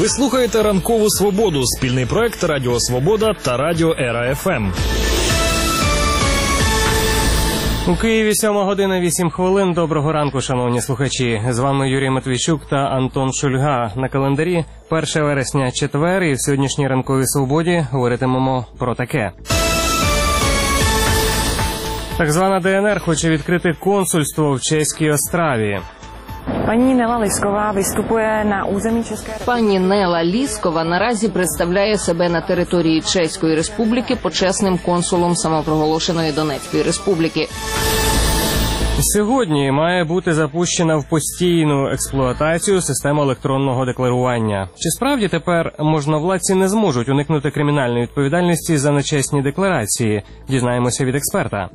Ви слухаєте «Ранкову свободу» – спільний проект Радіо Свобода та Радіо Ера ФМ. У Києві 7:08. Доброго ранку, шановні слухачі. З вами Юрій Матвійчук та Антон Шульга. На календарі 1 вересня, четвер, і в сьогоднішній «Ранковій свободі» говоритимемо про таке. Так звана ДНР хоче відкрити консульство в Чеській Остраві. Пані Нела Ліскова виступує на území České republiky. Пані Нела Ліскова наразі представляє себе на території Чеської Республіки почесним консулом самопроголошеної Донецької Республіки. Сьогодні має бути запущена в постійну експлуатацію система електронного декларування. Чи справді тепер можновладці не зможуть уникнути кримінальної відповідальності за нечесні декларації? Дізнаємося від експерта.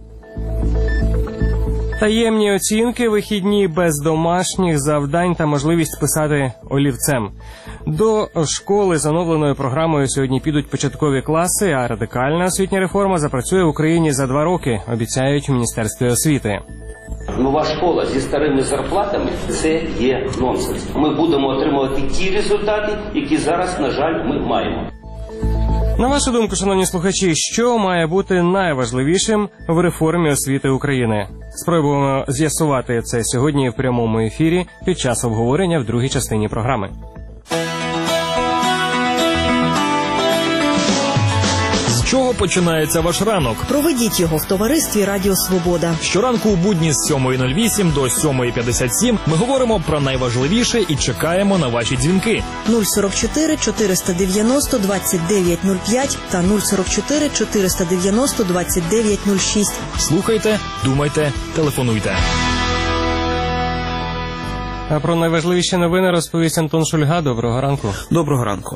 Таємні оцінки, вихідні без домашніх завдань та можливість писати олівцем. До школи з оновленою програмою сьогодні підуть початкові класи, а радикальна освітня реформа запрацює в Україні за 2 роки, обіцяють в Міністерстві освіти. Нова школа зі старими зарплатами – це є нонсенс. Ми будемо отримувати ті результати, які зараз, на жаль, ми маємо. На вашу думку, шановні слухачі, що має бути найважливішим в реформі освіти України? Спробуємо з'ясувати це сьогодні в прямому ефірі під час обговорення в другій частині програми. З чого починається ваш ранок? Проведіть його в товаристві Радіо Свобода. Щоранку у будні з 7:08 до 7:57 ми говоримо про найважливіше і чекаємо на ваші дзвінки. 044 490 2905 та 044 490 2906. Слухайте, думайте, телефонуйте. А про найважливіші новини розповість Антон Шульга. Доброго ранку. Доброго ранку.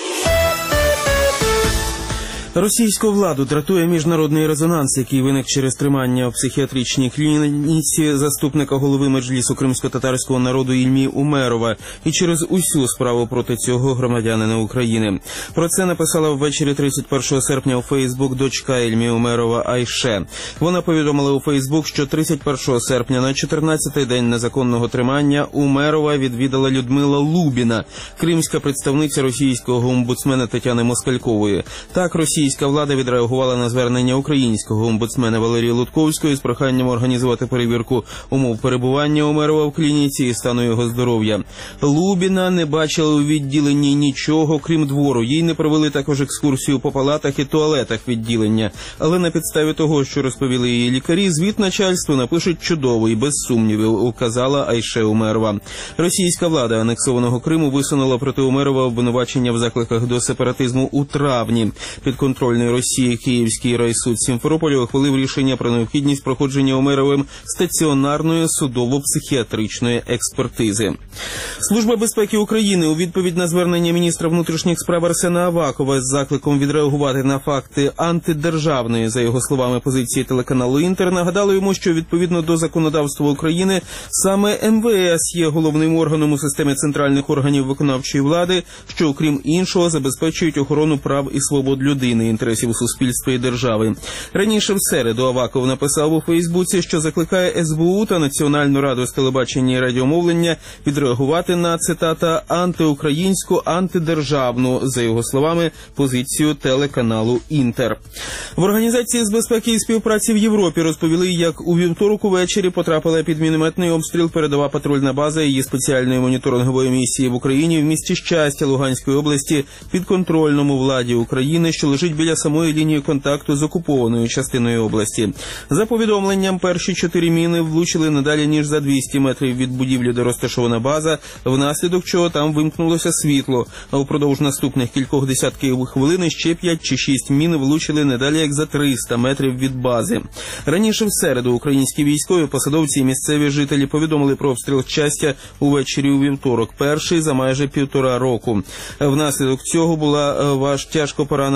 Російську владу дратує міжнародний резонанс, який виник через тримання в психіатричній клініці заступника голови Меджлісу кримсько-татарського народу Ільмі Умерова і через усю справу проти цього громадянина України. Про це написала ввечері 31 серпня у Фейсбук дочка Ільмі Умерова Айше. Вона повідомила у Фейсбук, що 31 серпня на 14-й день незаконного тримання Умерова відвідала Людмила Лубіна, кримська представниця російського омбудсмена Тетяни Москалькової. Так, російська влада відреагувала на звернення українського омбудсмена Валерії Лутковської з проханням організувати перевірку умов перебування Умерова в клініці і стану його здоров'я. Лубіна не бачила у відділенні нічого, крім двору. Їй не провели також екскурсію по палатах і туалетах відділення. Але на підставі того, що розповіли її лікарі, звіт начальству напишуть чудовий, без сумнівів, указала Айше Умерова. Російська влада анексованого Криму висунула проти Умерова обвинувачення в закликах до сепаратизму у травні. Підконтрольний Росії Київський райсуд Сімферополя ухвалив рішення про необхідність проходження Умеровим стаціонарної судово-психіатричної експертизи. Служба безпеки України у відповідь на звернення міністра внутрішніх справ Арсена Авакова з закликом відреагувати на факти антидержавної, за його словами, позиції телеканалу «Інтер» нагадали йому, що відповідно до законодавства України саме МВС є головним органом у системі центральних органів виконавчої влади, що, окрім іншого, забезпечують охорону прав і свобод людини, інтересів суспільства і держави. Раніше в середу Аваков написав у Фейсбуці, що закликає СБУ та Національну раду з телебачення і радіомовлення відреагувати на, цитата, антиукраїнську, антидержавну, за його словами, позицію телеканалу «Інтер». В Організації з безпеки і співпраці в Європі розповіли, як у вівторок увечері потрапила під мінометний обстріл передова патрульна база її спеціальної моніторингової місії в Україні в місті Щастя Луганської області, підконтрольному владі України, що лежить біля самої лінії контакту з окупованою частиною області. За повідомленням, перші 4 міни влучили не далі, ніж за 200 метрів від будівлі, де розташована база, внаслідок чого там вимкнулося світло, а впродовж наступних кількох десятків хвилин ще 5 чи 6 мін влучили не далі, як за 300 метрів від бази. Раніше в середу українські військові, посадовці і місцеві жителі повідомили про обстріл Щастя увечері у вівторок, перший за майже 1,5 року. Внаслідок цього була тяжко поранена місцева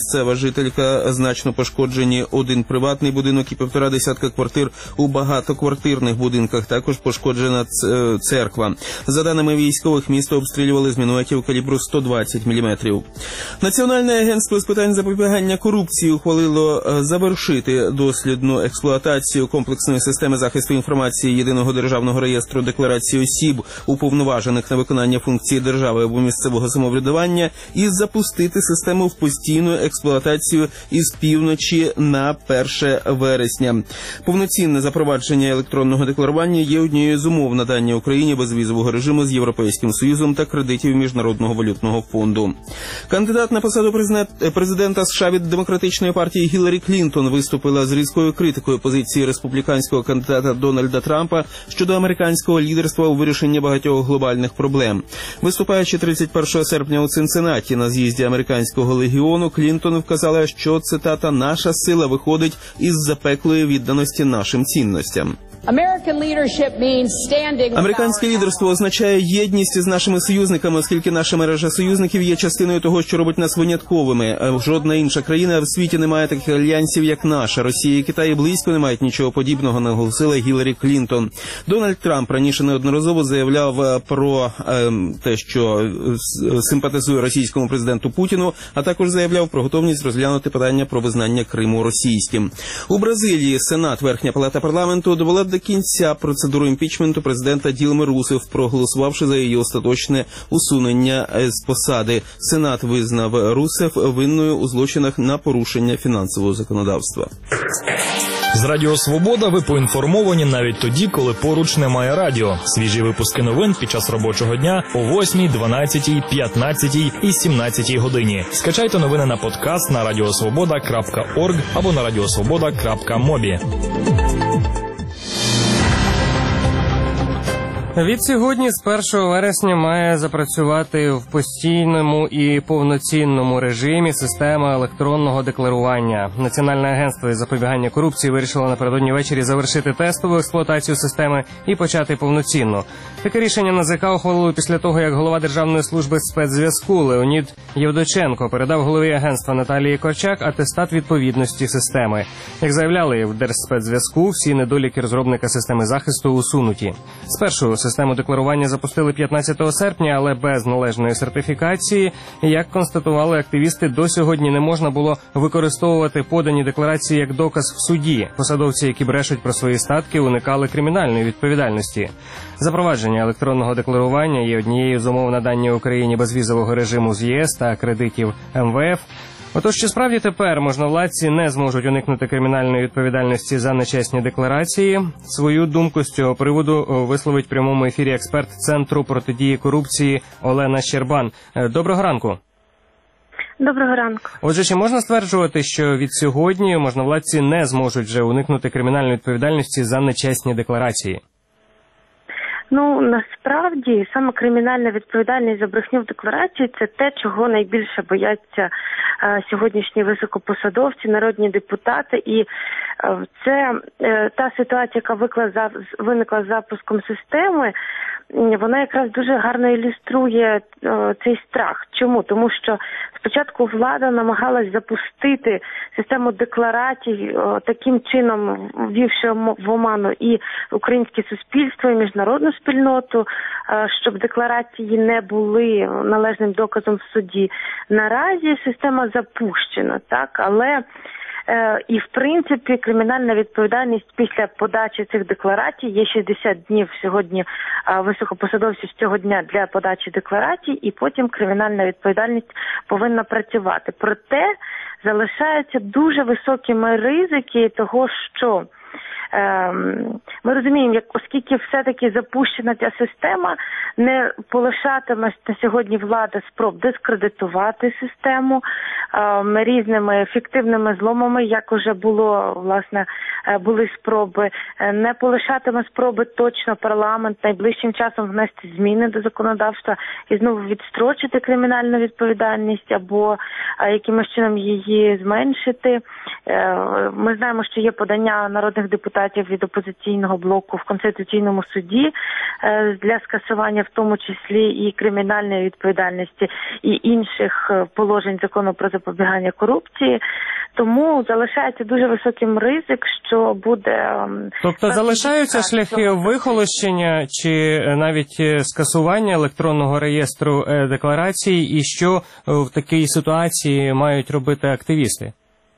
місцева жителька. Значно пошкоджені один приватний будинок і 1,5 десятка квартир у багатоквартирних будинках. Також пошкоджена церква. За даними військових, місто обстрілювали з мінометів калібру 120 мм. Національне агентство з питань запобігання корупції ухвалило завершити дослідну експлуатацію комплексної системи захисту інформації Єдиного державного реєстру декларації осіб, уповноважених на виконання функції держави або місцевого самоврядування, і запустити систему в постійну експлуатацію із півночі на 1 вересня. Повноцінне запровадження електронного декларування є однією з умов надання Україні безвізового режиму з Європейським Союзом та кредитів Міжнародного валютного фонду. Кандидат на посаду президента США від Демократичної партії Гіларі Клінтон виступила з різкою критикою позиції республіканського кандидата Дональда Трампа щодо американського лідерства у вирішенні багатьох глобальних проблем. Виступаючи 31 серпня у Цинциннаті на з'їзді американського легіону, Клінтон вказала, що, цитата, «наша сила виходить із запеклої відданості нашим цінностям». Американське лідерство означає єдність із нашими союзниками, оскільки наша мережа союзників є частиною того, що робить нас винятковими. Жодна інша країна в світі не має таких альянсів, як наша. Росія і Китай близько не мають нічого подібного, наголосила Гіларі Клінтон. Дональд Трамп раніше неодноразово заявляв про те, що симпатизує російському президенту Путіну, а також заявляв про готовність розглянути питання про визнання Криму російським. У Бразилії Сенат, верхня палата парламенту, довела до кінця процедуру імпічменту президента Ділми Русеф, проголосувавши за її остаточне усунення з посади. Сенат визнав Русеф винною у злочинах на порушення фінансового законодавства. З Радіо Свобода ви поінформовані навіть тоді, коли поруч немає радіо. Свіжі випуски новин під час робочого дня о 8, 12, 15 і 17 годині. Скачайте новини на подкаст на radiosvoboda.org або на radiosvoboda.mobi. Відсьогодні з 1 вересня має запрацювати в постійному і повноцінному режимі система електронного декларування. Національне агентство із запобігання корупції вирішило напередодні ввечері завершити тестову експлуатацію системи і почати повноцінно. Таке рішення НАЗК ухвалили після того, як голова Державної служби спецзв'язку Леонід Євдоченко передав голові агентства Наталії Корчак атестат відповідності системи. Як заявляли в Держспецзв'язку, всі недоліки розробника системи захисту усунуті. Спершу систему декларування запустили 15 серпня, але без належної сертифікації. Як констатували активісти, до сьогодні не можна було використовувати подані декларації як доказ в суді. Посадовці, які брешуть про свої статки, уникали кримінальної відповідальності. Запровадження електронного декларування є однією з умов надання Україні безвізового режиму з ЄС та кредитів МВФ. Отож, чи справді тепер можновладці не зможуть уникнути кримінальної відповідальності за нечесні декларації? Свою думку з цього приводу висловить в прямому ефірі експерт Центру протидії корупції Олена Щербан. Доброго ранку. Доброго ранку. Отже, чи можна стверджувати, що від сьогодні можновладці не зможуть вже уникнути кримінальної відповідальності за нечесні декларації? Ну, насправді, саме кримінальна відповідальність за брехню в декларації – це те, чого найбільше бояться сьогоднішні високопосадовці, народні депутати. І це та ситуація, яка виникла з запуском системи, вона якраз дуже гарно ілюструє цей страх. Чому? Тому що спочатку влада намагалась запустити систему декларацій, таким чином ввівши в оману і українське суспільство, і міжнародну спільноту, щоб декларації не були належним доказом в суді. Наразі система запущена, так, але і, в принципі, кримінальна відповідальність після подачі цих декларацій є 60 днів сьогодні високопосадовців з цього дня для подачі декларацій, і потім кримінальна відповідальність повинна працювати. Проте залишаються дуже високими ризики того, що ми розуміємо, оскільки все-таки запущена ця система, не полишатиме на сьогодні влада спроб дискредитувати систему різними фіктивними зломами, як уже були спроби, не полишатиме спроби точно парламент найближчим часом внести зміни до законодавства і знову відстрочити кримінальну відповідальність або якимось чином її зменшити. Ми знаємо, що є подання народних народних депутатів від опозиційного блоку в Конституційному суді для скасування, в тому числі і кримінальної відповідальності, і інших положень закону про запобігання корупції. Тому залишається дуже високим ризик, що буде... Тобто залишаються шляхи вихолощення чи навіть скасування електронного реєстру декларацій, і що в такій ситуації мають робити активісти?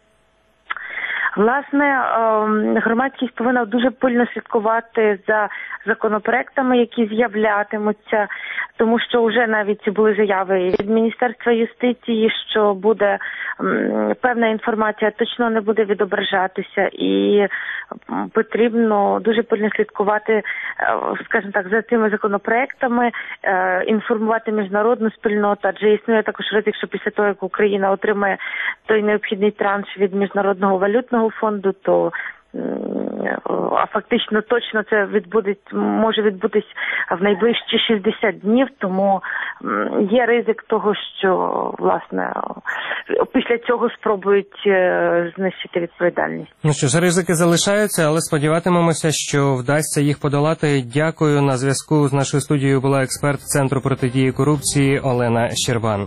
Власне, громадськість повинна дуже пильно слідкувати за законопроектами, які з'являтимуться, тому що вже навіть були заяви від Міністерства юстиції, що буде певна інформація точно не буде відображатися, і потрібно дуже пильно слідкувати, скажімо так, за цими законопроектами, інформувати міжнародну спільноту, адже існує також ризик, що після того, як Україна отримає той необхідний транш від Міжнародного валютного фонду, то фактично точно це може відбутись в найближчі 60 днів, тому є ризик того, що, власне, після цього спробують знищити відповідальність. Ну що ж, ризики залишаються, але сподіватимемося, що вдасться їх подолати. Дякую. На зв'язку з нашою студією була експерт Центру протидії корупції Олена Щербан.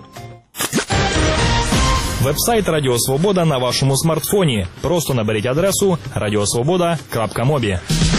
Вебсайт Радіо Свобода на вашому смартфоні. Просто наберіть адресу radiosvoboda.mobi.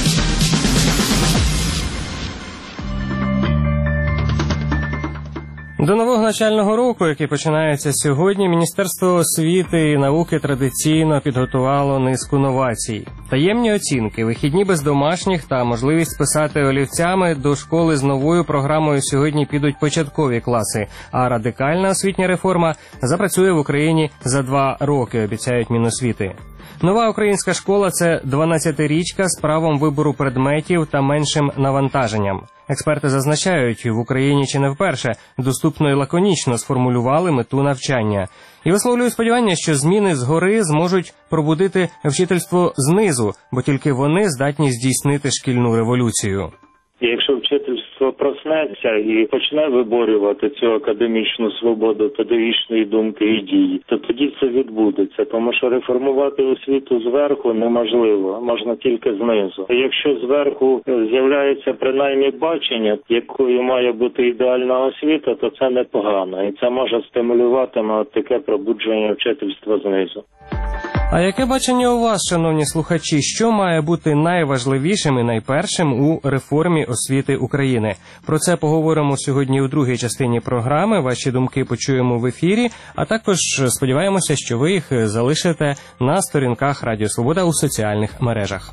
До нового навчального року, який починається сьогодні, Міністерство освіти і науки традиційно підготувало низку новацій. Таємні оцінки, вихідні без домашніх та можливість писати олівцями до школи з новою програмою сьогодні підуть початкові класи, а радикальна освітня реформа запрацює в Україні за 2 роки, обіцяють Міносвіти. Нова українська школа – це 12-річка з правом вибору предметів та меншим навантаженням. Експерти зазначають, в Україні чи не вперше доступно і лаконічно сформулювали мету навчання. І висловлюють сподівання, що зміни згори зможуть пробудити вчительство знизу, бо тільки вони здатні здійснити шкільну революцію. Якщо вчительство проснеться і почне виборювати цю академічну свободу педагогічної думки і дії, то тоді це відбудеться, тому що реформувати освіту зверху неможливо, можна тільки знизу. Якщо зверху з'являється принаймні бачення, якою має бути ідеальна освіта, то це непогано, і це може стимулювати таке пробудження вчительства знизу. А яке бачення у вас, шановні слухачі, що має бути найважливішим і найпершим у реформі освіти України? Про це поговоримо сьогодні у другій частині програми. Ваші думки почуємо в ефірі, а також сподіваємося, що ви їх залишите на сторінках Радіо Свобода у соціальних мережах.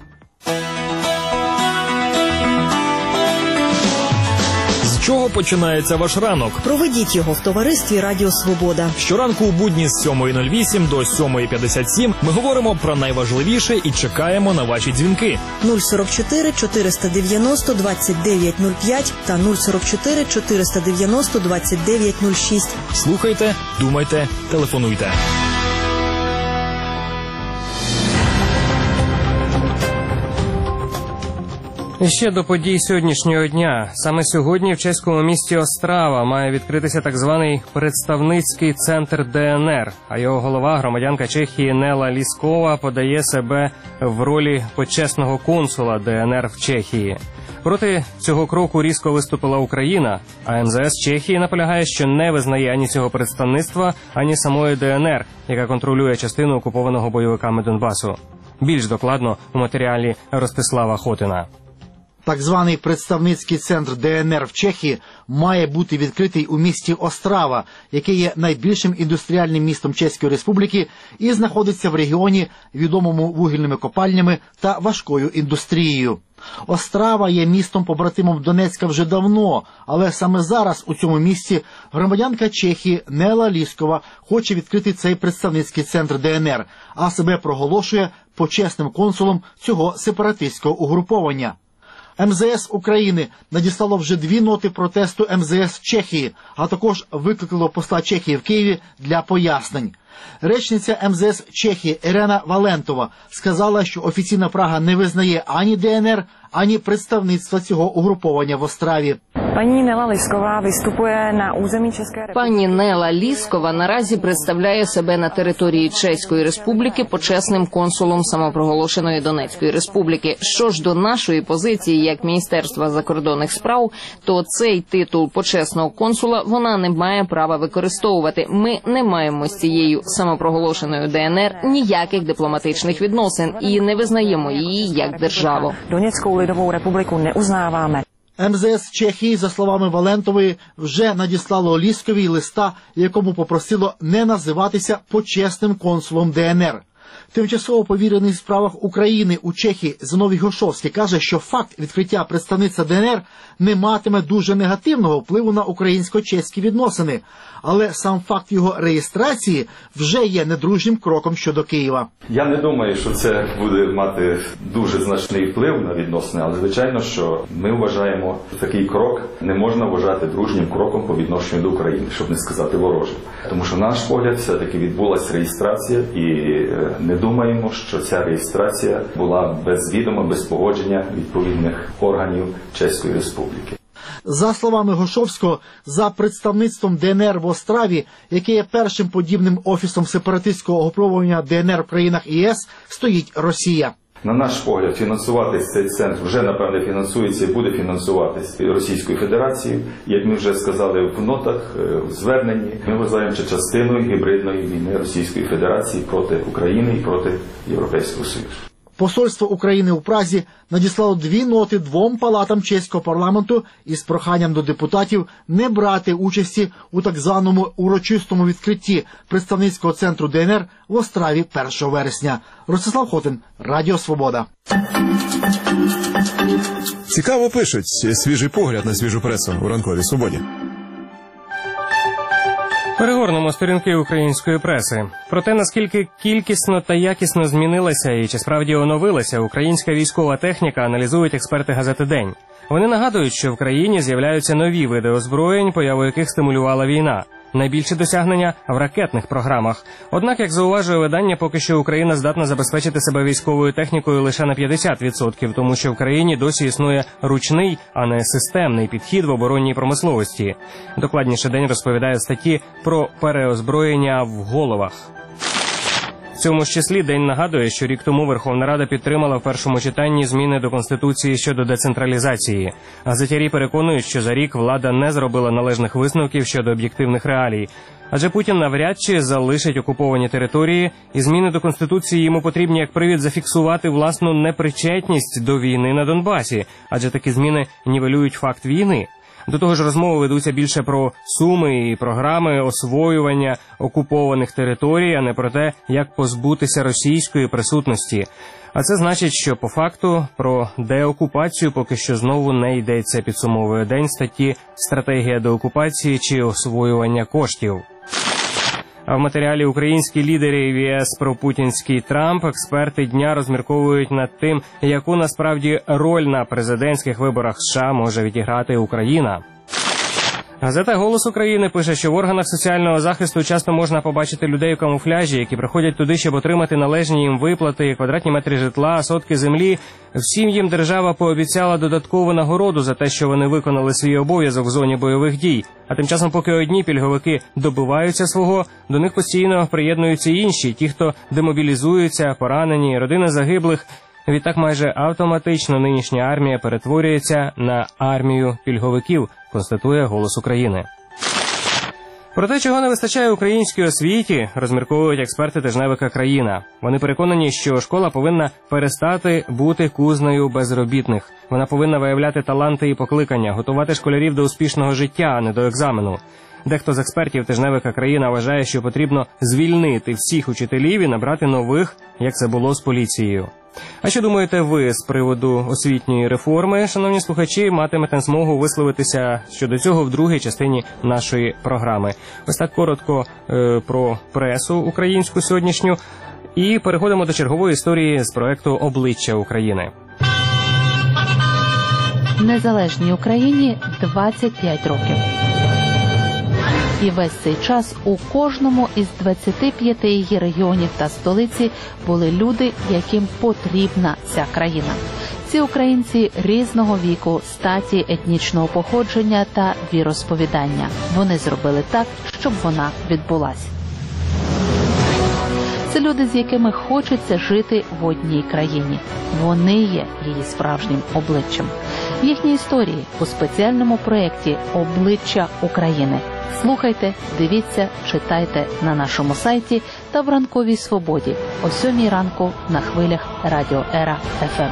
З чого починається ваш ранок? Проведіть його в товаристві Радіо Свобода. Щоранку у будні з 7:08 до 7:57 ми говоримо про найважливіше і чекаємо на ваші дзвінки. 044 490 2905 та 044 490 2906. Слухайте, думайте, телефонуйте. І ще до подій сьогоднішнього дня. Саме сьогодні в чеському місті Острава має відкритися так званий представницький центр ДНР, а його голова, громадянка Чехії Нела Ліскова, подає себе в ролі почесного консула ДНР в Чехії. Проти цього кроку різко виступила Україна, а МЗС Чехії наполягає, що не визнає ані цього представництва, ані самої ДНР, яка контролює частину окупованого бойовиками Донбасу. Більш докладно у матеріалі Ростислава Хотина. Так званий представницький центр ДНР в Чехії має бути відкритий у місті Острава, яке є найбільшим індустріальним містом Чеської Республіки і знаходиться в регіоні, відомому вугільними копальнями та важкою індустрією. Острава є містом-побратимом Донецька вже давно, але саме зараз у цьому місті громадянка Чехії Нела Ліскова хоче відкрити цей представницький центр ДНР, а себе проголошує почесним консулом цього сепаратистського угруповання. МЗС України надіслало вже 2 ноти протесту МЗС Чехії, а також викликало посла Чехії в Києві для пояснень. Речниця МЗС Чехії Ірена Валентова сказала, що офіційна Прага не визнає ані ДНР, ані представництва цього угруповання в Остраві. Paní Nela Lisková vystupuje na území České republiky. Пані Нела Ліскова наразі представляє себе на території Чеської Республіки почесним консулом самопроголошеної Донецької Республіки. Що ж до нашої позиції як Міністерства закордонних справ, то цей титул почесного консула вона не має права використовувати. Ми не маємо з цією самопроголошеною ДНР ніяких дипломатичних відносин і не визнаємо її як державу. Донецьку Lidovou republiku neuznáváme. МЗС Чехії, за словами Валентової, вже надіслало Лісковій листа, якому попросило не називатися почесним консулом ДНР. Тимчасово повірений в справах України у Чехії Зиновій Гошовський каже, що факт відкриття представництва ДНР не матиме дуже негативного впливу на українсько-чеські відносини, але сам факт його реєстрації вже є недружнім кроком щодо Києва. Я не думаю, що це буде мати дуже значний вплив на відносини, але звичайно, що ми вважаємо, що такий крок не можна вважати дружнім кроком по відношенню до України, щоб не сказати ворожим. Тому що, на наш погляд, все-таки відбулася реєстрація і не думаємо, що ця реєстрація була без відома, без погодження відповідних органів Чеської Республіки. За словами Гошовського, за представництвом ДНР в Остраві, яке є першим подібним офісом сепаратистського угруповання ДНР в країнах ЄС, стоїть Росія. На наш погляд, фінансуватись цей центр вже, напевне, фінансується і буде фінансуватись Російською Федерацією. Як ми вже сказали в нотах, в зверненні, ми вважаємо, що частиною гібридної війни Російської Федерації проти України і проти Європейського Союзу. Посольство України у Празі надіслало 2 ноти 2 палатам чеського парламенту із проханням до депутатів не брати участі у так званому урочистому відкритті представницького центру ДНР в Остраві 1 вересня. Ростислав Хотин, Радіо Свобода. Цікаво пишуть. Свіжий погляд на свіжу пресу у ранковій свободі. Перегорнемо сторінки української преси. Про те, наскільки кількісно та якісно змінилася і чи справді оновилася українська військова техніка, аналізують експерти газети «День». Вони нагадують, що в країні з'являються нові види озброєнь, появу яких стимулювала війна. Найбільші досягнення в ракетних програмах. Однак, як зауважує видання, поки що Україна здатна забезпечити себе військовою технікою лише на 50%, тому що в країні досі існує ручний, а не системний підхід в оборонній промисловості. Докладніше «День» розповідає в статті про переозброєння в головах. В цьому ж числі «День» нагадує, що рік тому Верховна Рада підтримала в першому читанні зміни до Конституції щодо децентралізації. Газетярі переконують, що за рік влада не зробила належних висновків щодо об'єктивних реалій. Адже Путін навряд чи залишить окуповані території, і зміни до Конституції йому потрібні як привід зафіксувати власну непричетність до війни на Донбасі, адже такі зміни нівелюють факт війни. До того ж, розмови ведуться більше про суми і програми освоювання окупованих територій, а не про те, як позбутися російської присутності. А це значить, що по факту про деокупацію поки що знову не йдеться, підсумовує «День» статті «Стратегія деокупації чи освоювання коштів». А в матеріалі «Українські лідери в ЄС про путінський Трамп» експерти дня розмірковують над тим, яку насправді роль на президентських виборах США може відіграти Україна. Газета «Голос України» пише, що в органах соціального захисту часто можна побачити людей у камуфляжі, які приходять туди, щоб отримати належні їм виплати, квадратні метри житла, сотки землі. Всім їм держава пообіцяла додаткову нагороду за те, що вони виконали свій обов'язок в зоні бойових дій. А тим часом, поки одні пільговики добиваються свого, до них постійно приєднуються інші, ті, хто демобілізуються, поранені, родини загиблих. Відтак майже автоматично нинішня армія перетворюється на армію пільговиків, констатує «Голос України». Про те, чого не вистачає українській освіті, розмірковують експерти тижневика «Країна». Вони переконані, що школа повинна перестати бути кузнею безробітних. Вона повинна виявляти таланти і покликання, готувати школярів до успішного життя, а не до екзамену. Дехто з експертів тижневика «Країна» вважає, що потрібно звільнити всіх учителів і набрати нових, як це було з поліцією. А що думаєте ви з приводу освітньої реформи? Шановні слухачі, матимете змогу висловитися щодо цього в другій частині нашої програми. Ось так коротко про пресу українську сьогоднішню. І переходимо до чергової історії з проекту «Обличчя України». Незалежній Україні 25 років. І весь цей час у кожному із 25 її регіонів та столиці були люди, яким потрібна ця країна. Ці українці різного віку, статі, етнічного походження та віросповідання. Вони зробили так, щоб вона відбулась. Це люди, з якими хочеться жити в одній країні. Вони є її справжнім обличчям. Їхні історії у спеціальному проєкті «Обличчя України». Слухайте, дивіться, читайте на нашому сайті та в «Ранковій свободі» о 7 ранку на хвилях Радіо Ера ФМ.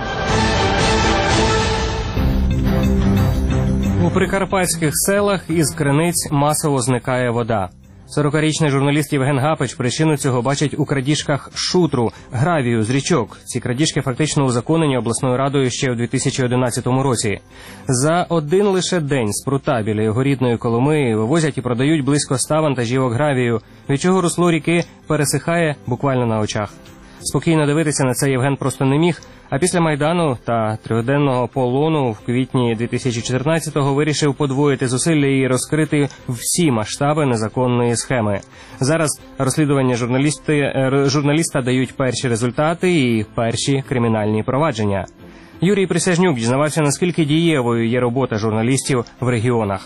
У прикарпатських селах із криниць масово зникає вода. 40-річний журналіст Євген Гапич причину цього бачить у крадіжках шутру, гравію з річок. Ці крадіжки фактично узаконені обласною радою ще у 2011 році. За один лише день з прута біля його рідної Коломиї вивозять і продають близько 100 вантажівок гравію, від чого русло ріки пересихає буквально на очах. Спокійно дивитися на це Євген просто не міг, а після Майдану та трьохденного полону в квітні 2014-го вирішив подвоїти зусилля і розкрити всі масштаби незаконної схеми. Зараз розслідування журналіста дають перші результати і перші кримінальні провадження. Юрій Присяжнюк дізнавався, наскільки дієвою є робота журналістів в регіонах.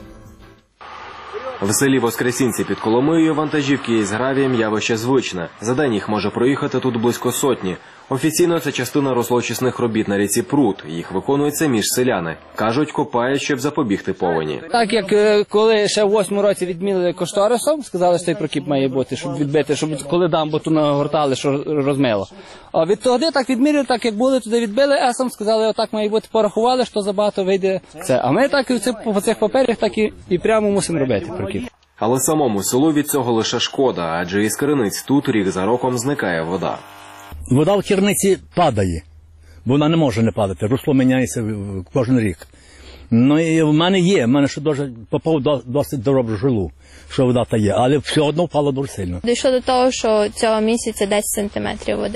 В селі Воскресінці під Коломиєю вантажівки із гравієм явище звичне. За день їх може проїхати тут близько сотні. Офіційно це частина руслоочисних робіт на ріці Прут. Їх виконують самі ж селяни. Кажуть, копають, щоб запобігти повені. Так як коли ще в 8-му році відмінили кошторисом, сказали, що цей прокіп має бути, щоб відбити, щоб коли дамбу ту нагортали, що розмило. А від того так відміряли, так як були, туди відбили есом, сказали, отак має бути, порахували, що забагато вийде це. А ми так по цих паперах так і прямо мусимо робити прокіп. Але самому селу від цього лише шкода, адже із криниць тут рік за роком зникає вода. Вода в керниці падає, бо вона не може не падати, русло міняється кожен рік. Ну і в мене ще попав досить добру жилу, що вода та є, але все одно впало дуже сильно. Дійшло до того, що цього місяця 10 сантиметрів води.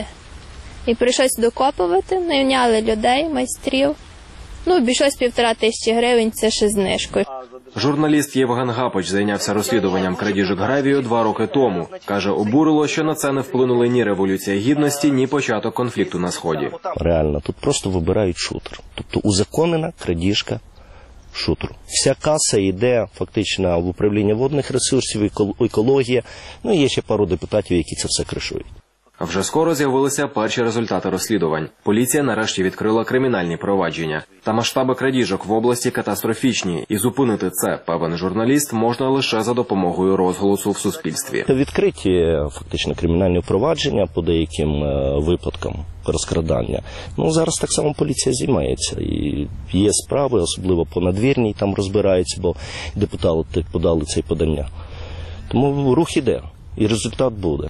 І прийшлося докопувати, найняли людей, майстрів. Обійшлось 1500 гривень, це ще знижкою. Журналіст Євген Гапич зайнявся розслідуванням крадіжок гравію 2 роки тому. Каже, обурило, що на це не вплинули ні Революція Гідності, ні початок конфлікту на Сході. Реально, тут просто вибирають шутер. Тобто узаконена крадіжка шутру. Вся каса йде фактично в управління водних ресурсів, екологія. І є ще пару депутатів, які це все кришують. А вже скоро з'явилися перші результати розслідувань. Поліція нарешті відкрила кримінальні провадження. Та масштаби крадіжок в області катастрофічні. І зупинити це, певен журналіст, можна лише за допомогою розголосу в суспільстві. Відкриті фактично кримінальні провадження по деяким випадкам розкрадання. Зараз так само поліція займається. І є справи, особливо по надвірній, там розбираються, бо депутати подали це подання. Тому рух іде, і результат буде.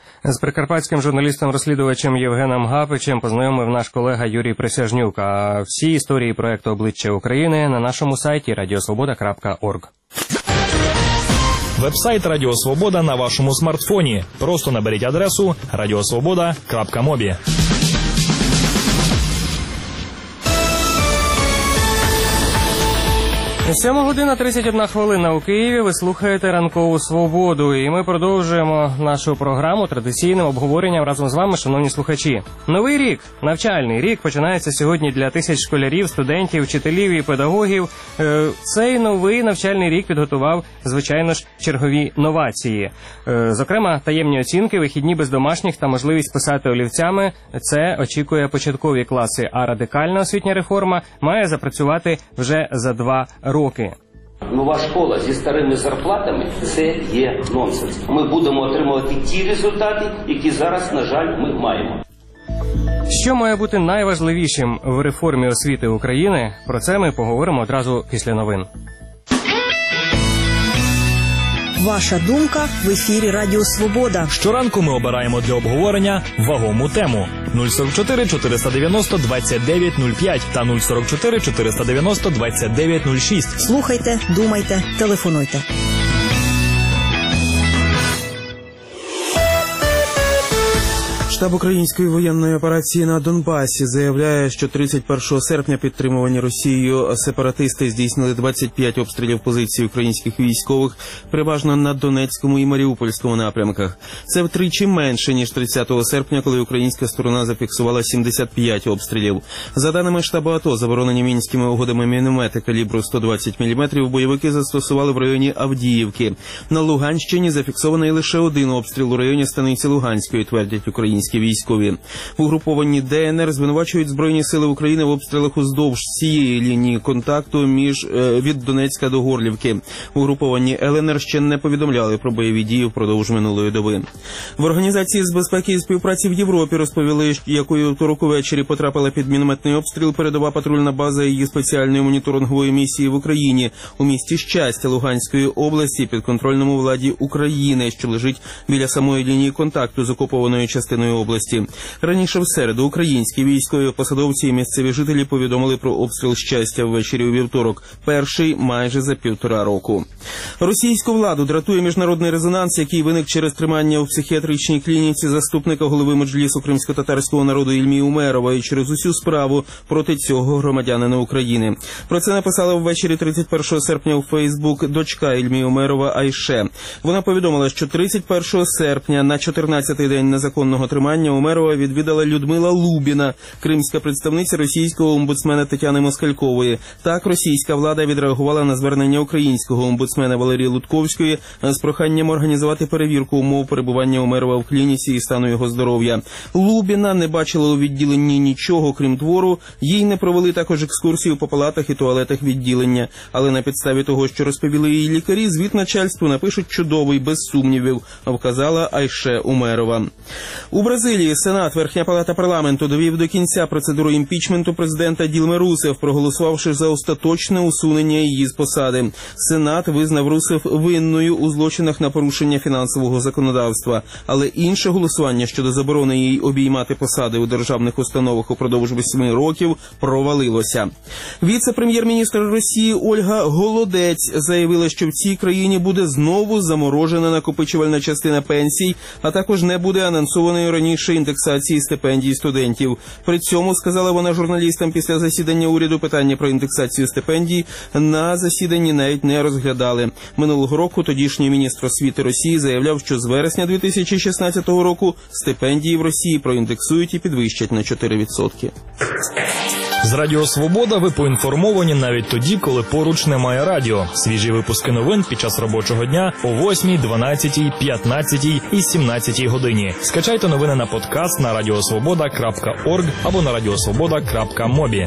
З прикарпатським журналістом-розслідувачем Євгеном Гапичем познайомив наш колега Юрій Присяжнюк. А всі історії проєкту «Обличчя України» на нашому сайті radiosvoboda.org. Вебсайт Радіо Свобода на вашому смартфоні. Просто наберіть адресу radiosvoboda.mobi. 7:31 у Києві. Ви слухаєте «Ранкову свободу». І ми продовжуємо нашу програму традиційним обговоренням разом з вами, шановні слухачі. Новий рік, навчальний рік, починається сьогодні для тисяч школярів, студентів, вчителів і педагогів. Цей новий навчальний рік підготував, звичайно ж, чергові новації. Зокрема, таємні оцінки, вихідні без домашніх та можливість писати олівцями. Це очікує початкові класи, а радикальна освітня реформа має запрацювати вже за 2 роки. Нова школа зі старими зарплатами – це є нонсенс. Ми будемо отримувати ті результати, які зараз, на жаль, ми маємо. Що має бути найважливішим в реформі освіти України? Про це ми поговоримо одразу після новин. Ваша думка в ефірі Радіо Свобода. Щоранку ми обираємо для обговорення вагому тему. 044 490 2905 та 044 490 2906. Слухайте, думайте, телефонуйте. Штаб української воєнної операції на Донбасі заявляє, що 31 серпня підтримувані Росією сепаратисти здійснили 25 обстрілів позицій українських військових, переважно на Донецькому і Маріупольському напрямках. Це втричі менше, ніж 30 серпня, коли українська сторона зафіксувала 75 обстрілів. За даними штабу АТО, заборонені мінськими угодами міномети калібру 120 мм бойовики застосували в районі Авдіївки. На Луганщині зафіксований лише один обстріл у районі станиці Луганської, твердять українські військові. В угрупованні ДНР звинувачують Збройні сили України в обстрілах уздовж цієї лінії контакту від Донецька до Горлівки. В угрупованні ЛНР ще не повідомляли про бойові дії впродовж минулої доби. В Організації з безпеки і співпраці в Європі розповіли, якою вівторок увечері потрапила під мінометний обстріл передова патрульна база її спеціальної моніторингової місії в Україні у місті Щастя Луганської області, підконтрольному владі України, що лежить біля самої лінії контакту з окупованою частиною області. Раніше в середу українські військові посадовці і місцеві жителі повідомили про обстріл Щастя ввечері у вівторок, перший майже за 1,5 року. Російську владу дратує міжнародний резонанс, який виник через тримання у психіатричній клініці заступника голови Меджлісу кримськотатарського народу Ільмі Умерова і через усю справу проти цього громадянина України. Про це написала ввечері 31 серпня у Фейсбук дочка Ільмі Умерова Айше. Вона повідомила, що 31 серпня на 14-й день незаконного тримання Умерова відвідала Людмила Лубіна, кримська представниця російського омбудсмена Тетяни Москалькової. Так, російська влада відреагувала на звернення українського омбудсмена Валерії Лутковської з проханням організувати перевірку умов перебування Умерова в клініці і стану його здоров'я. Лубіна не бачила у відділенні нічого, крім твору, їй не провели також екскурсію по палатах і туалетах відділення. Але на підставі того, що розповіли її лікарі, звіт начальству напишуть чудовий, без сумнівів, вказала Айше Умерова. У Бразилії Сенат, Верхня палата парламенту, довів до кінця процедуру імпічменту президента Ділми Русеф, проголосувавши за остаточне усунення її з посади. Сенат визнав Русеф винною у злочинах на порушення фінансового законодавства, але інше голосування щодо заборони їй обіймати посади у державних установах упродовж 8 років провалилося. Віце-прем'єр-міністр Росії Ольга Голодець заявила, що в цій країні буде знову заморожена накопичувальна частина пенсій, а також не буде анонсованої раніше індексації стипендій студентів. При цьому, сказала вона журналістам після засідання уряду, питання про індексацію стипендій на засіданні навіть не розглядали. Минулого року тодішній міністр освіти Росії заявляв, що з вересня 2016 року стипендії в Росії проіндексують і підвищать на 4%. З Радіо Свобода ви поінформовані навіть тоді, коли поруч немає радіо. Свіжі випуски новин під час робочого дня о 8, 12, 15 і 17 годині. Скачайте новини на подкаст на radiosvoboda.org або на radiosvoboda.mobi.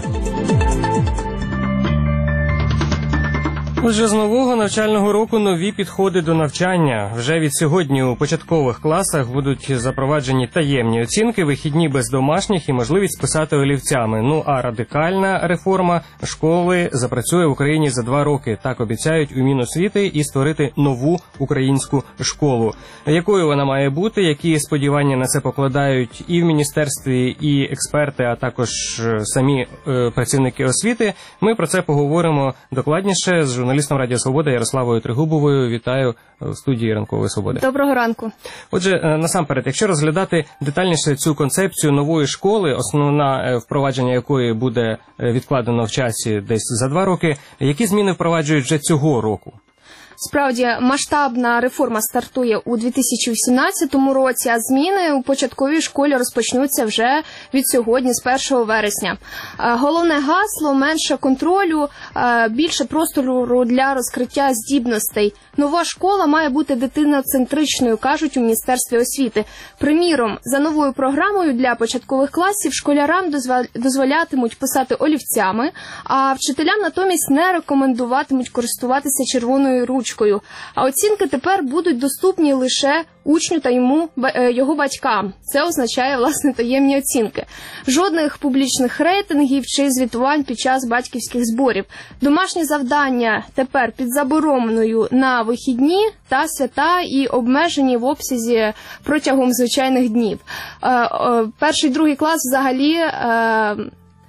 Отже, з нового навчального року нові підходи до навчання. Вже від сьогодні у початкових класах будуть запроваджені таємні оцінки, вихідні без домашніх і можливість писати олівцями. Ну а радикальна реформа школи запрацює в Україні за 2 роки. Так обіцяють у Міносвіти і створити нову українську школу. Якою вона має бути, які сподівання на це покладають і в міністерстві, і експерти, а також самі працівники освіти, ми про це поговоримо докладніше з журналістом Радіо Свобода Ярославою Тригубовою. Вітаю в студії Ранкової Свободи. Доброго ранку. Отже, насамперед, якщо розглядати детальніше цю концепцію нової школи, основна впровадження якої буде відкладено в часі десь за 2 роки, які зміни впроваджують вже цього року? Справді, масштабна реформа стартує у 2018 році, а зміни у початковій школі розпочнуться вже від сьогодні, з 1 вересня. Головне гасло – менше контролю, більше простору для розкриття здібностей. Нова школа має бути дитиноцентричною, кажуть у Міністерстві освіти. Приміром, за новою програмою для початкових класів школярам дозволятимуть писати олівцями, а вчителям натомість не рекомендуватимуть користуватися червоною ручкою. А оцінки тепер будуть доступні лише учню та його батькам. Це означає, власне, таємні оцінки. Жодних публічних рейтингів чи звітувань під час батьківських зборів. Домашні завдання тепер під забороною на вихідні та свята і обмежені в обсязі протягом звичайних днів. 1-2 клас взагалі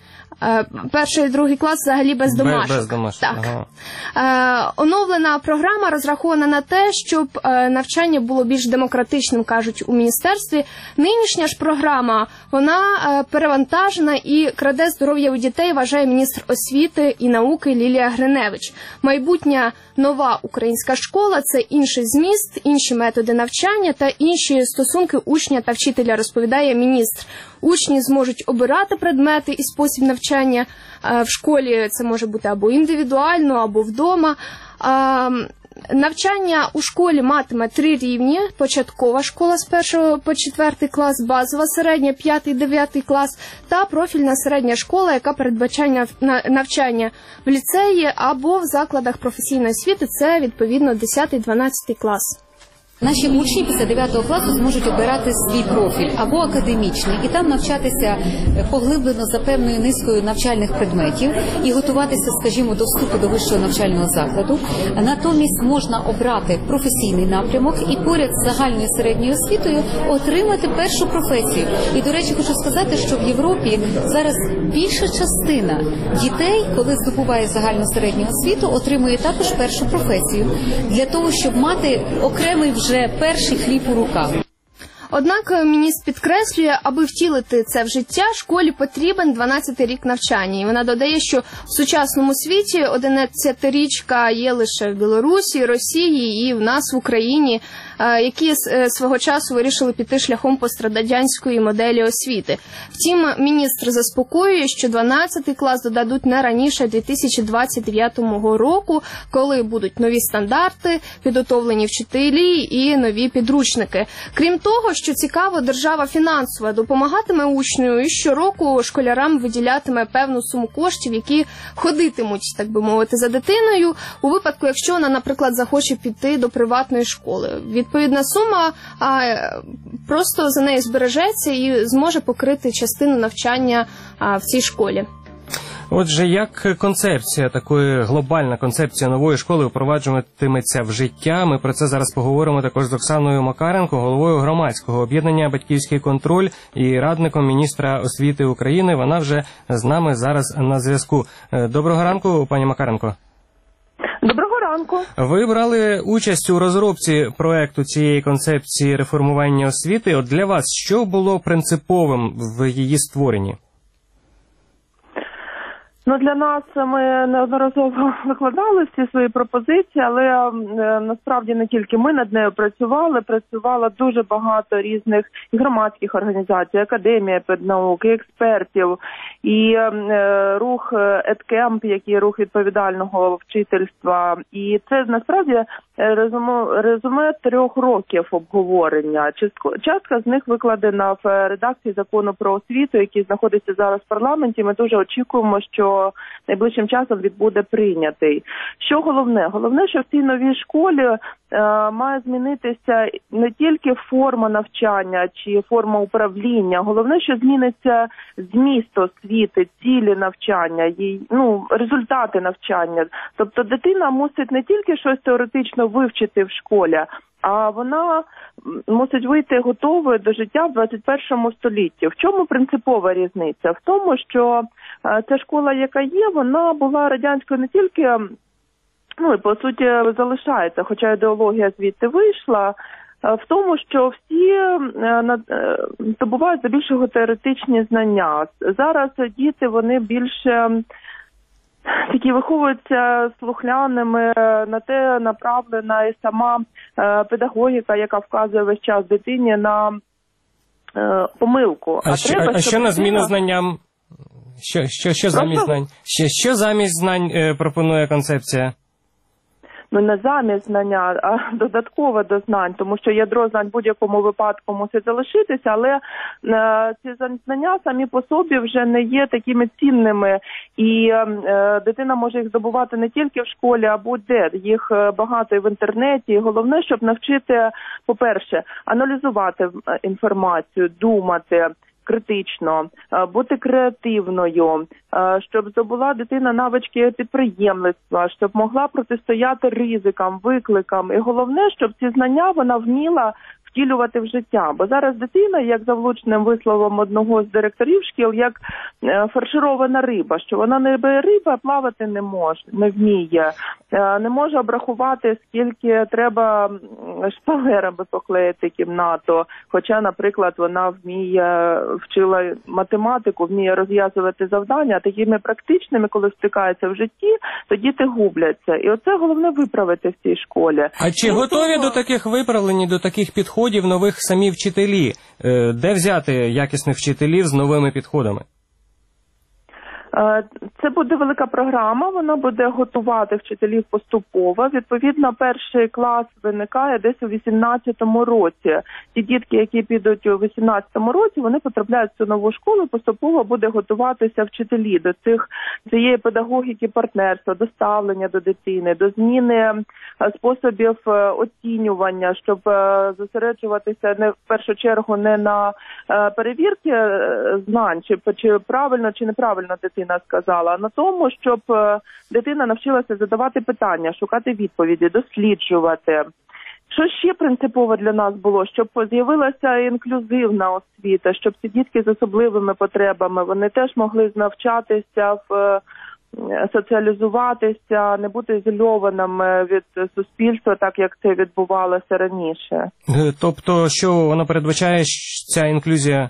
перший і другий клас взагалі без домашок. Без домашок. Так. Ага. Оновлена програма розрахована на те, щоб навчання було більш демократичним, кажуть у міністерстві. Нинішня ж програма, вона перевантажена і краде здоров'я у дітей, вважає міністр освіти і науки Лілія Гриневич. Майбутня нова українська школа – це інший зміст, інші методи навчання та інші стосунки учня та вчителя, розповідає міністр. Учні зможуть обирати предмети і спосіб навчання в школі. Це може бути або індивідуально, або вдома. Навчання у школі матиме 3 рівні. Початкова школа з 1 по 4 клас, базова середня 5-9 клас та профільна середня школа, яка передбачає навчання в ліцеї або в закладах професійної освіти. Це, відповідно, 10-12 клас. Наші учні після 9 класу зможуть обирати свій профіль або академічний і там навчатися поглиблено за певною низкою навчальних предметів і готуватися, скажімо, до вступу до вищого навчального закладу. Натомість можна обрати професійний напрямок і поряд з загальною середньою освітою отримати першу професію. І, до речі, хочу сказати, що в Європі зараз більша частина дітей, коли здобуває загальну середню освіту, отримує також першу професію для того, щоб мати окремий вже перший хліб у руках. Однак міністр підкреслює, аби втілити це в життя, школі потрібен 12-й рік навчання. І вона додає, що в сучасному світі 11-річка є лише в Білорусі, Росії і в нас в Україні, які свого часу вирішили піти шляхом пострадянської моделі освіти. Втім, міністр заспокоює, що 12-й клас додадуть не раніше 2029 року, коли будуть нові стандарти, підготовлені вчителі і нові підручники. Крім того, що цікаво, держава фінансово допомагатиме учню і щороку школярам виділятиме певну суму коштів, які ходитимуть, так би мовити, за дитиною, у випадку, якщо вона, наприклад, захоче піти до приватної школи. Відповідна сума просто за нею збережеться і зможе покрити частину навчання в цій школі. Отже, як концепція, такої глобальна концепція нової школи впроваджуватиметься в життя? Ми про це зараз поговоримо також з Оксаною Макаренко, головою громадського об'єднання «Батьківський контроль» і радником міністра освіти України. Вона вже з нами зараз на зв'язку. Доброго ранку, пані Макаренко. Доброго ранку. Ви брали участь у розробці проекту цієї концепції реформування освіти. От для вас що було принциповим в її створенні? Для нас ми неодноразово викладали всі свої пропозиції, але насправді не тільки ми над нею працювало дуже багато різних громадських організацій, академія педнаук, експертів, і рух ЕДКЕМП, який рух відповідального вчительства. І це насправді резюме 3 років обговорення. Частка з них викладена в редакції закону про освіту, який знаходиться зараз в парламенті. Ми дуже очікуємо, що найближчим часом він буде прийнятий. Що головне? Головне, що в цій новій школі має змінитися не тільки форма навчання чи форма управління. Головне, що зміниться зміст освіти, цілі навчання, результати навчання. Тобто дитина мусить не тільки щось теоретично вивчити в школі, а вона мусить вийти готовою до життя в 21 столітті. В чому принципова різниця? В тому, що ця школа, яка є, вона була радянською не тільки, і по суті залишається, хоча ідеологія звідти вийшла, в тому, що всі здобувають здебільшого теоретичні знання. Зараз діти, вони більше такі виховуються слухняними, на те направлена і сама педагогіка, яка вказує весь час дитині на помилку. А що на зміну знанням? Що замість знань? Що замість знань пропонує концепція? Не замість знання, а додатково до знань, тому що ядро знань в будь-якому випадку мусить залишитися, але ці знання самі по собі вже не є такими цінними, і дитина може їх здобувати не тільки в школі, а будь-де. Їх багато і в інтернеті. І головне, щоб навчити, по-перше, аналізувати інформацію, думати критично, бути креативною, щоб здобула дитина навички підприємництва, щоб могла протистояти ризикам, викликам. І головне, щоб ці знання вона вміла втілювати в життя. Бо зараз дитина, як за влучним висловом одного з директорів шкіл, як фарширована риба, що вона не риба, плавати не може, не вміє, не може обрахувати, скільки треба шпалерами поклеїти кімнату. Хоча, наприклад, вона вчила математику, вміє розв'язувати завдання, а такими практичними, коли стикаються в житті, то діти губляться. І оце головне виправити в цій школі. А чи готові до таких виправлень, до таких підходів нових самі вчителі? Де взяти якісних вчителів з новими підходами? Це буде велика програма, вона буде готувати вчителів поступово. Відповідно, перший клас виникає десь у 18-му році. Ті дітки, які підуть у 18-му році, вони потрапляють в цю нову школу, поступово буде готуватися вчителі до цієї педагогіки партнерства, до ставлення до дитини, до зміни способів оцінювання, щоб зосереджуватися в першу чергу не на перевірці знань, чи правильно, чи неправильно дитина сказала, а на тому, щоб дитина навчилася задавати питання, шукати відповіді, досліджувати. Що ще принципово для нас було? Щоб з'явилася інклюзивна освіта, щоб ці дітки з особливими потребами, вони теж могли навчатися, соціалізуватися, не бути ізольованими від суспільства, так як це відбувалося раніше. Тобто, що вона передбачає, ця інклюзія?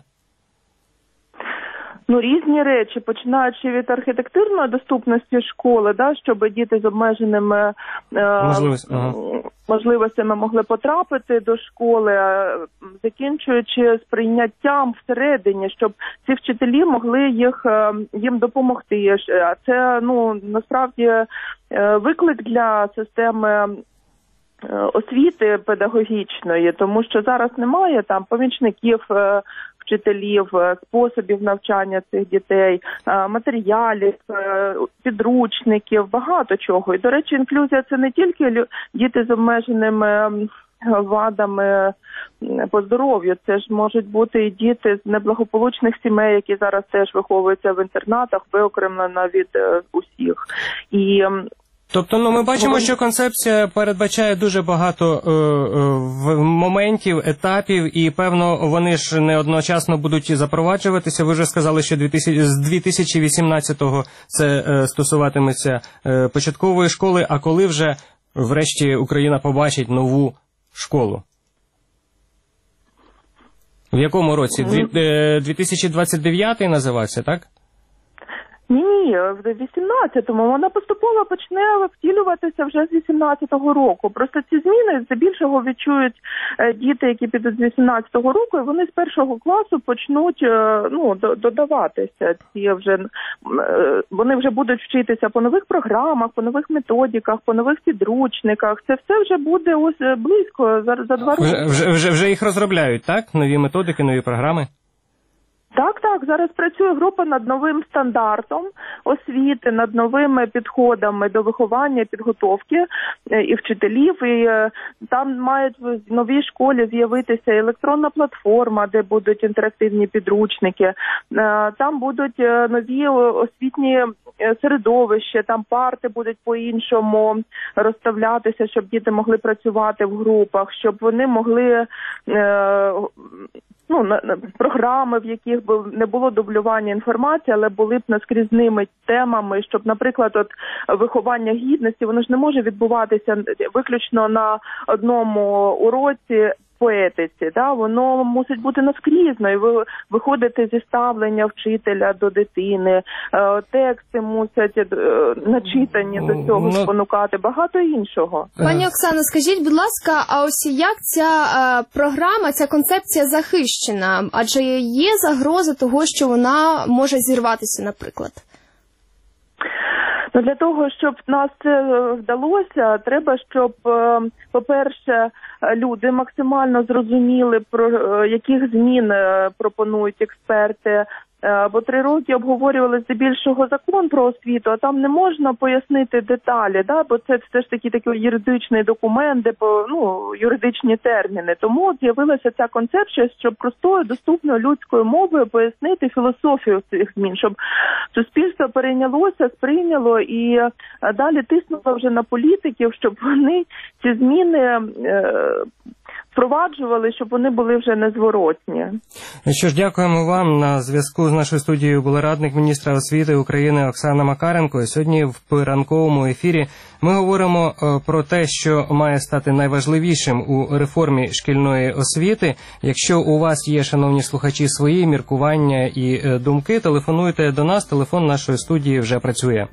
Різні речі, починаючи від архітектурної доступності школи, щоб діти з обмеженими можливостями могли потрапити до школи, закінчуючи з прийняттям всередині, щоб ці вчителі могли їм допомогти. А це, насправді, виклик для системи освіти педагогічної, тому що зараз немає там помічників вчителів, способів навчання цих дітей, матеріалів, підручників, багато чого. І, до речі, інклюзія – це не тільки діти з обмеженими вадами по здоров'ю, це ж можуть бути і діти з неблагополучних сімей, які зараз теж виховуються в інтернатах, виокремлено від усіх. Тобто, ми бачимо, що концепція передбачає дуже багато моментів, етапів, і, певно, вони ж не одночасно будуть запроваджуватися. Ви вже сказали, що з 2018-го це стосуватиметься початкової школи, а коли вже, врешті, Україна побачить нову школу? В якому році? 2029 називався, так? Ні, в 18-му вона поступово почне втілюватися вже з 18-го року. Просто ці зміни здебільшого відчують діти, які підуть з 18-го року, і вони з першого класу почнуть додаватися. Вони вже будуть вчитися по нових програмах, по нових методиках, по нових підручниках. Це все вже буде ось близько за 2 роки. Вже їх розробляють, так? Нові методики, нові програми? Так, зараз працює група над новим стандартом освіти, над новими підходами до виховання, підготовки і вчителів. І там мають в новій школі з'явитися електронна платформа, де будуть інтерактивні підручники. Там будуть нові освітні середовища, там парти будуть по-іншому розставлятися, щоб діти могли працювати в групах, щоб вони могли... програми, в яких не було дублювання інформації, але були б наскрізними темами, щоб, наприклад, виховання гідності, воно ж не може відбуватися виключно на одному уроці по етиці, воно мусить бути наскрізно і виходити зі ставлення вчителя до дитини, тексти мусять начитані до цього спонукати, багато іншого. Пані Оксано, скажіть, будь ласка, а ось як ця програма, ця концепція захищена? Адже є загроза того, що вона може зірватися, наприклад? Для того, щоб нас це вдалося, треба, щоб, по-перше, люди максимально зрозуміли, про яких змін пропонують експерти, бо 3 роки обговорювали здебільшого закон про освіту, а там не можна пояснити деталі, бо це все ж таки такий юридичний документ, де юридичні терміни. Тому з'явилася ця концепція, щоб простою, доступною людською мовою пояснити філософію цих змін, щоб суспільство перейнялося, сприйняло і далі тиснуло вже на політиків, щоб вони ці зміни впроваджували, щоб вони були вже незворотні. Що ж, дякуємо вам. На зв'язку з нашою студією була радник міністра освіти України Оксана Макаренко. І сьогодні в ранковому ефірі ми говоримо про те, що має стати найважливішим у реформі шкільної освіти. Якщо у вас є, шановні слухачі, свої міркування і думки, телефонуйте до нас. Телефон нашої студії вже працює.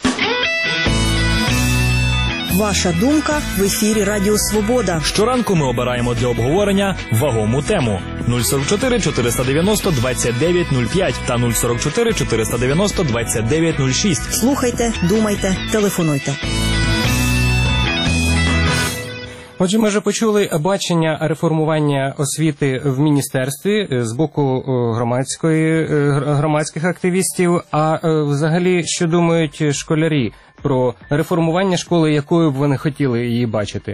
Ваша думка в ефірі Радіо Свобода. Щоранку ми обираємо для обговорення вагому тему. 044 490 2905 та 044 490 2906. Слухайте, думайте, телефонуйте. Отже, ми вже почули бачення реформування освіти в міністерстві з боку громадських активістів. А взагалі, що думають школярі про реформування школи, якою б вони хотіли її бачити?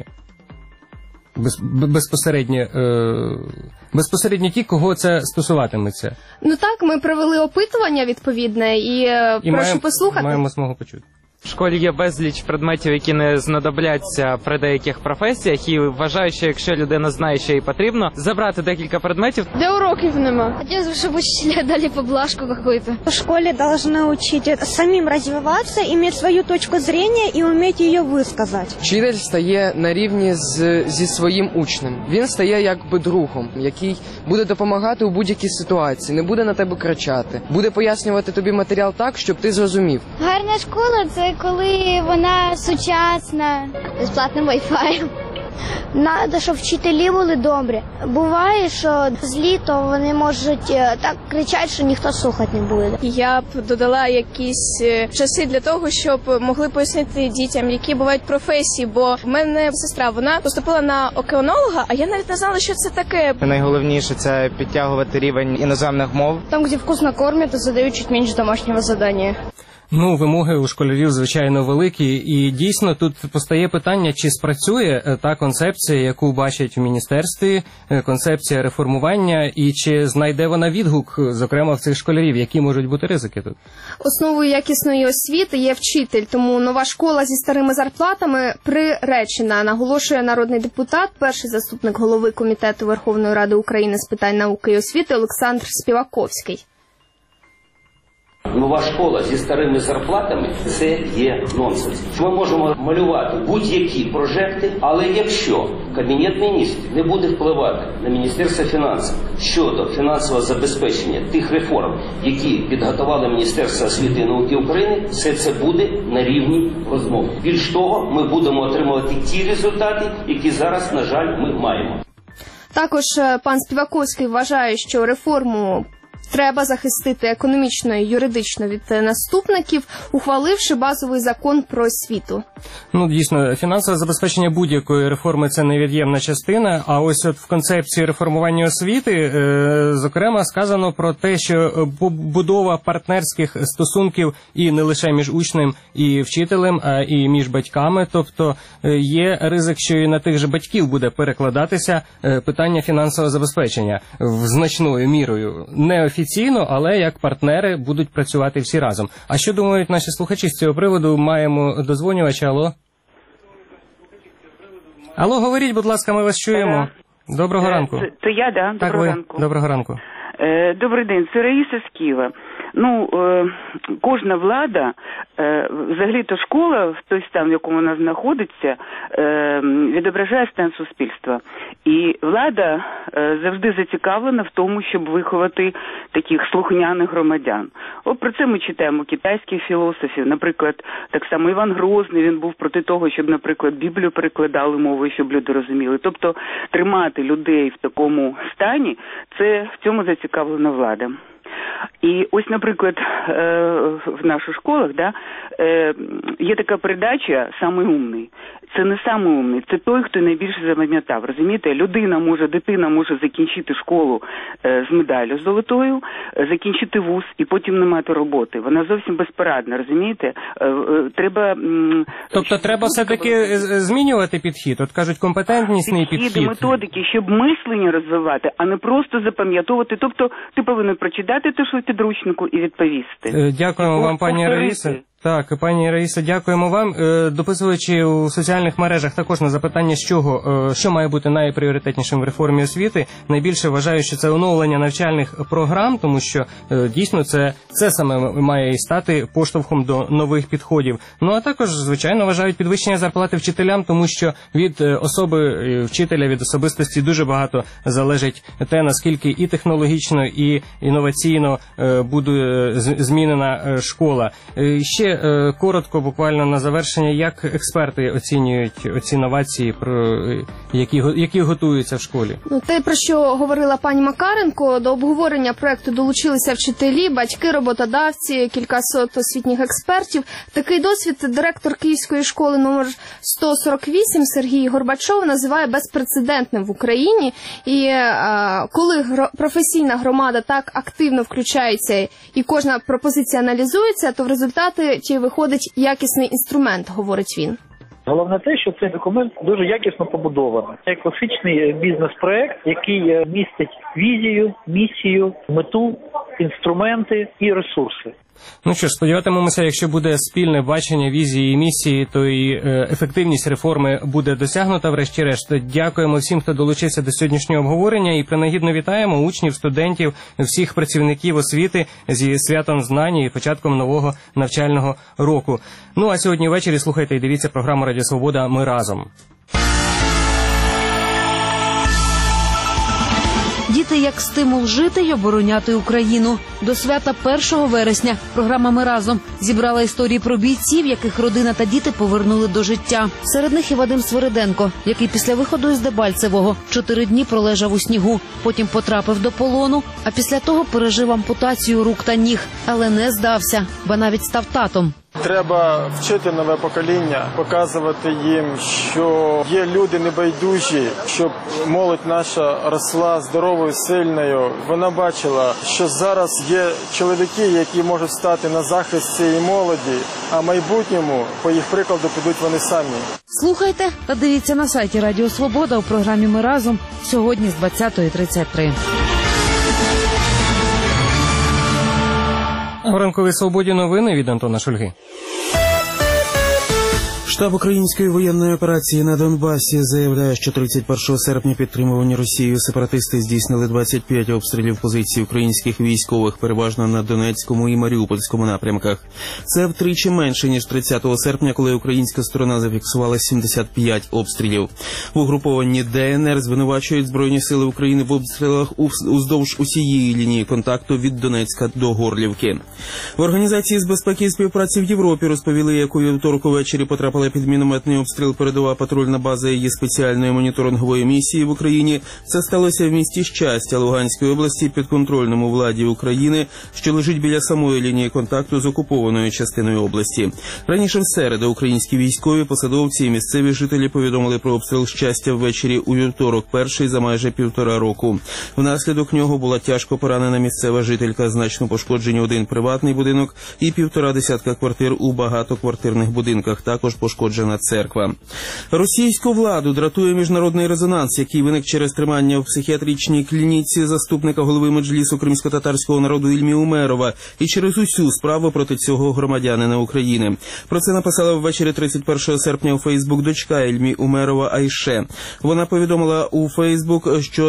Безпосередньо ті, кого це стосуватиметься. Ну так, ми провели опитування відповідне і прошу послухати. Маємо змогу почути. В школі є безліч предметів, які не знадобляться при деяких професіях, і вважаю, що якщо людина знає, що їй потрібно, забрати декілька предметів. Де уроків нема? Хотелось бы, чтобы учителя дали поблажку какую-то. В школе должны учить самим развиваться, иметь свою точку зрения и уметь ее высказать. Вчитель стає на рівні зі своїм учнем. Він стає якби другом, який буде допомагати у будь-якій ситуації, не буде на тебе кричати, буде пояснювати тобі матеріал так, щоб ти зрозумів. Гарна школа – це коли вона сучасна, безплатним Wi-Fi. Надо, щоб вчителі були добрі. Буває, що злі, то вони можуть так кричати, що ніхто слухати не буде. Я б додала якісь часи для того, щоб могли пояснити дітям, які бувають професії, бо в мене сестра, вона поступила на океанолога, а я навіть не знала, що це таке. Найголовніше – це підтягувати рівень іноземних мов. Там, де вкусно кормять, задають чуть менше домашнього завдання. Ну, вимоги у школярів, звичайно, великі, і дійсно тут постає питання, чи спрацює та концепція, яку бачать в міністерстві, концепція реформування, і чи знайде вона відгук, зокрема, в цих школярів, які можуть бути ризики тут? Основою якісної освіти є вчитель, тому нова школа зі старими зарплатами приречена, наголошує народний депутат, перший заступник голови Комітету Верховної Ради України з питань науки і освіти Олександр Співаковський. Нова школа зі старими зарплатами – це є нонсенс. Ми можемо малювати будь-які прожекти, але якщо Кабінет міністрів не буде впливати на Міністерство фінансів щодо фінансового забезпечення тих реформ, які підготували Міністерство освіти і науки України, все це буде на рівні розмов. Більш того, ми будемо отримувати ті результати, які зараз, на жаль, ми маємо. Також пан Співаковський вважає, що реформу треба захистити економічно і юридично від наступників, ухваливши базовий закон про освіту. Ну, дійсно, фінансове забезпечення будь-якої реформи – це невід'ємна частина, а ось от в концепції реформування освіти, зокрема, сказано про те, що будова партнерських стосунків і не лише між учнем і вчителем, а і між батьками, тобто є ризик, що і на тих же батьків буде перекладатися питання фінансового забезпечення значною мірою. Неофіційно, але як партнери будуть працювати всі разом. А що думають наші слухачі з цього приводу? Маємо дозвонювача. Алло? Алло, говоріть, будь ласка, ми вас чуємо. Доброго ранку. Це я, да? Доброго ранку. Доброго ранку. Добрий день, це Раїса з Києва. Ну, кожна влада, взагалі-то школа, в той стан, в якому вона знаходиться, відображає стан суспільства. І влада завжди зацікавлена в тому, щоб виховати таких слухняних громадян. От про це ми читаємо китайських філософів. Наприклад, так само Іван Грозний, він був проти того, щоб, наприклад, Біблію перекладали мовою, щоб люди розуміли. Тобто тримати людей в такому стані, це в цьому зацікавлена влада. І ось, наприклад, в наших школах, да, є така передача «Самий умний». Це не самий умний, це той, хто найбільше запам'ятав. Розумієте, дитина може закінчити школу з медаллю золотою, закінчити вуз і потім не мати роботи. Вона зовсім безпорадна, розумієте? Тобто треба все-таки змінювати підхід? От кажуть, компетентнісний підхід. Методики, щоб мислення розвивати, а не просто запам'ятовувати. Тобто ти повинен прочитати те, що в підручнику, і відповісти. Дякуємо вам, пані Раїса. Так, пані Раїса, дякуємо вам. Дописуючи у соціальних мережах також на запитання, що має бути найпріоритетнішим в реформі освіти, найбільше вважаю, що це оновлення навчальних програм, тому що дійсно це саме має і стати поштовхом до нових підходів. Ну а також, звичайно, вважають підвищення зарплати вчителям, тому що від особи вчителя, від особистості дуже багато залежить те, наскільки і технологічно, і інноваційно буде змінена школа. Ще коротко, буквально на завершення, як експерти оцінюють оці новації, які готуються в школі? Те, про що говорила пані Макаренко, до обговорення проекту долучилися вчителі, батьки, роботодавці, кількасот освітніх експертів. Такий досвід директор Київської школи номер 148 Сергій Горбачов називає безпрецедентним в Україні. І коли професійна громада так активно включається і кожна пропозиція аналізується, то в результаті виходить якісний інструмент, говорить він. Головне те, що цей документ дуже якісно побудований. Це класичний бізнес-проект, який містить візію, місію, мету, інструменти і ресурси. Ну що ж, сподіватимемося, якщо буде спільне бачення візії і місії, то і ефективність реформи буде досягнута врешті-решт. Дякуємо всім, хто долучився до сьогоднішнього обговорення, і принагідно вітаємо учнів, студентів, всіх працівників освіти зі святом знань і початком нового навчального року. Ну а сьогодні ввечері слухайте і дивіться програму «Радіо Свобода. Ми разом». Діти як стимул жити й обороняти Україну. До свята 1 вересня програма «Ми разом» зібрала історії про бійців, яких родина та діти повернули до життя. Серед них і Вадим Свириденко, який після виходу із Дебальцевого 4 дні пролежав у снігу, потім потрапив до полону, а після того пережив ампутацію рук та ніг, але не здався, ба навіть став татом. Треба вчити нове покоління, показувати їм, що є люди небайдужі, щоб молодь наша росла здоровою, сильною. Вона бачила, що зараз є чоловіки, які можуть стати на захист цієї молоді, а в майбутньому, по їх прикладу, підуть вони самі. Слухайте та дивіться на сайті Радіо Свобода у програмі «Ми разом» сьогодні з 20:33. У ранковій «Свободі» новини від Антона Шульги. Штаб української воєнної операції на Донбасі заявляє, що 31 серпня підтримувані Росією сепаратисти здійснили 25 обстрілів позицій українських військових, переважно на Донецькому і Маріупольському напрямках. Це втричі менше, ніж 30 серпня, коли українська сторона зафіксувала 75 обстрілів. В угрупованні ДНР звинувачують Збройні сили України в обстрілах уздовж усієї лінії контакту від Донецька до Горлівки. В Організації з безпеки і співпраці в Європі розповіли, як у вівторок увечері потрапила під мінометний обстріл передова патрульна база її спеціальної моніторингової місії в Україні. Це сталося в місті Щастя Луганської області, підконтрольному владі України, що лежить біля самої лінії контакту з окупованою частиною області. Раніше в середу українські військові, посадовці і місцеві жителі повідомили про обстріл Щастя ввечері у вівторок, перший за майже 1,5 року. Внаслідок нього була тяжко поранена місцева жителька, значно пошкоджені один приватний будинок і 1,5 десятка квартир у багатоквартирних будинках. Також пошкоджена церква. Російську владу дратує міжнародний резонанс, який виник через тримання в психіатричній клініці заступника голови Меджлісу кримсько-татарського народу Ільмі Умерова і через усю справу проти цього громадянина України. Про це написала ввечері 31 серпня у Фейсбук дочка Ільмі Умерова Айше. Вона повідомила у Фейсбук, що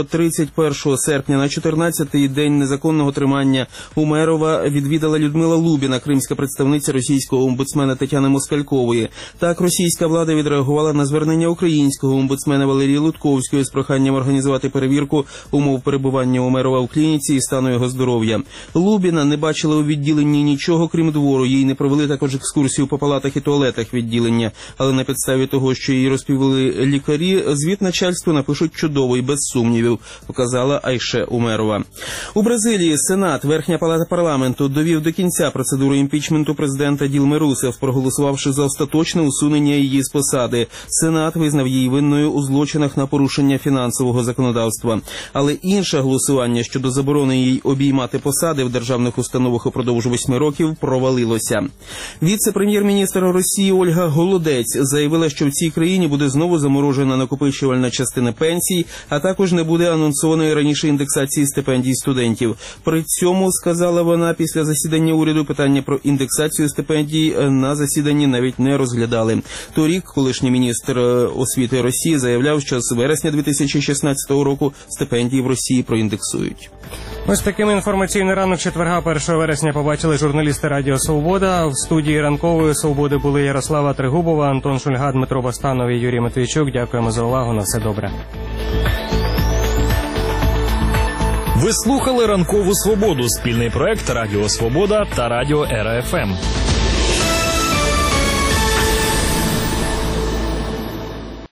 31 серпня на 14-й день незаконного тримання Умерова відвідала Людмила Лубіна, кримська представниця російського омбудсмена Тетяни Москалькової. Так, російська влада відреагувала на звернення українського омбудсмена Валерії Лутковської з проханням організувати перевірку умов перебування Умерова в клініці і стану його здоров'я. Лубіна не бачила у відділенні нічого, крім двору. Їй не провели також екскурсію по палатах і туалетах відділення. Але на підставі того, що їй розповіли лікарі, звіт начальству напишуть чудово і без сумнівів, показала Айше Умерова. У Бразилії Сенат, Верхня палата парламенту, довів до кінця процедуру імпічменту президента Ділми Русеф, проголосувавши за остаточне усунення усунення її з посади. Сенат визнав її винною у злочинах на порушення фінансового законодавства. Але інше голосування щодо заборони їй обіймати посади в державних установах упродовж 8 років провалилося. Віце-прем'єр-міністр Росії Ольга Голодець заявила, що в цій країні буде знову заморожена накопичувальна частина пенсій, а також не буде анонсованої раніше індексації стипендій студентів. При цьому, сказала вона, після засідання уряду питання про індексацію стипендій на засіданні навіть не розглядали. Торік колишній міністр освіти Росії заявляв, що з вересня 2016 року стипендії в Росії проіндексують. Ось таким інформаційний ранок четверга 1 вересня побачили журналісти Радіо Свобода. В студії ранкової Свободи були Ярослава Тригубова, Антон Шульга, Дмитро Бостанов і Юрій Матвійчук. Дякуємо за увагу. На все добре. Ви слухали «Ранкову Свободу» – спільний проект Радіо Свобода та Радіо РФМ.